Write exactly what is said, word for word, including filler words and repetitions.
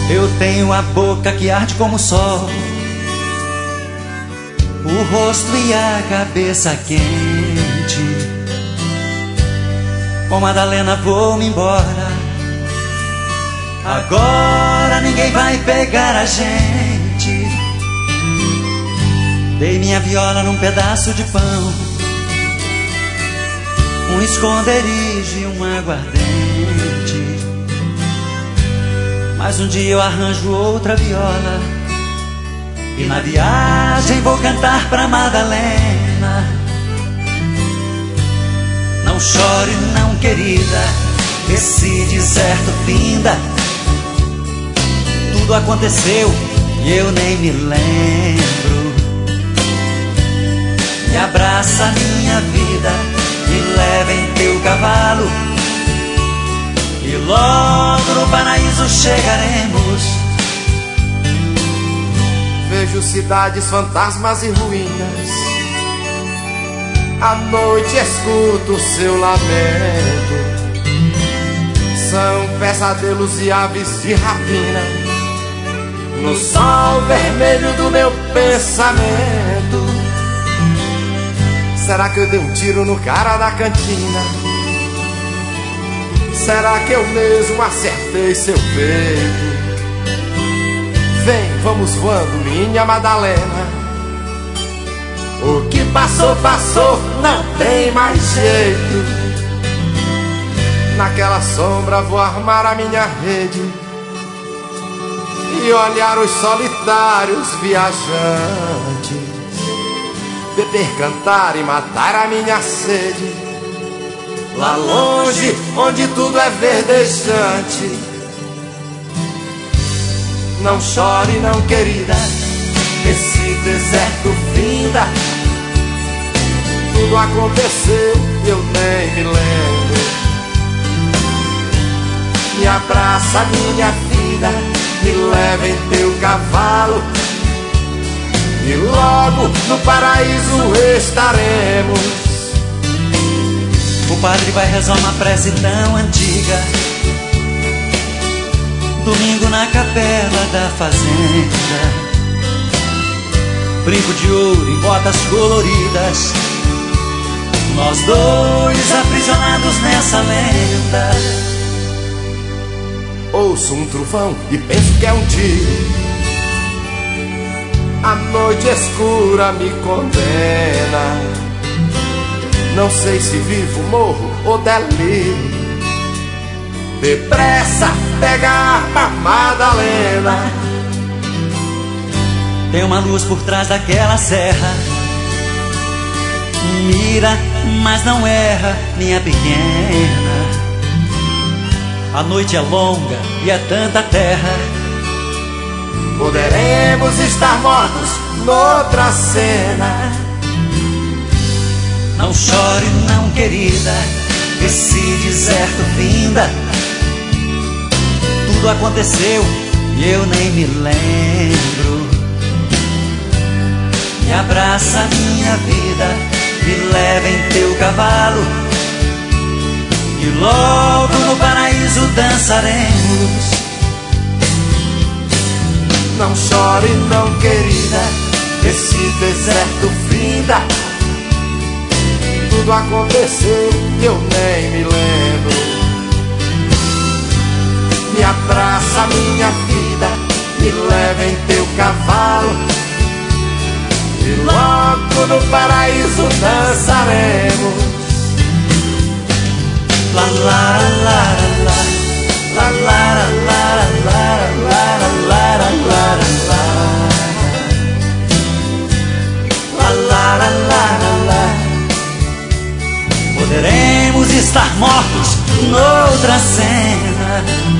Eu tenho a boca que arde como o sol, o rosto e a cabeça quente. Com Madalena vou-me embora, agora ninguém vai pegar a gente. Dei minha viola num pedaço de pão, um esconderijo e um aguardente. Mas um dia eu arranjo outra viola e na viagem vou cantar pra Madalena. Não chore não, querida, esse deserto finda. Tudo aconteceu e eu nem me lembro. Me abraça minha vida, me leva em teu cavalo e logo no paraíso chegaremos. Vejo cidades, fantasmas e ruínas, à noite escuto o seu lamento. São pesadelos e aves de rapina no sol vermelho do meu pensamento. Será que eu dei um tiro no cara da cantina? Será que eu mesmo acertei seu peito? Vem, vamos voando, minha Madalena. O que passou, passou, não tem mais jeito. Naquela sombra vou armar a minha rede e olhar os solitários viajantes, beber, cantar e matar a minha sede. Lá longe, onde tudo é verdejante. Não chore não, querida, esse deserto finda. Tudo aconteceu e eu nem me lembro. Me abraça minha vida, me leva em teu cavalo e logo no paraíso estaremos. O padre vai rezar uma prece tão antiga, domingo na capela da fazenda. Brinco de ouro e botas coloridas, nós dois aprisionados nessa lenda. Ouço um trovão e penso que é um tiro. A noite escura me condena. Não sei se vivo, morro ou delírio. Depressa, pega a arma, Madalena. Tem uma luz por trás daquela serra, mira, mas não erra, minha pequena. A noite é longa e é tanta terra. Poderemos estar mortos noutra cena. Não chore não, querida, esse deserto finda. Tudo aconteceu e eu nem me lembro. Me abraça minha vida, me leva em teu cavalo e logo no paraíso dançaremos. Não chore não, querida, esse deserto finda. Tudo aconteceu e eu nem me lembro. Me abraça minha vida, me leva em teu cavalo e logo no paraíso dançaremos. La la la la la la la la la la la la la la. Poderemos estar mortos noutra cena.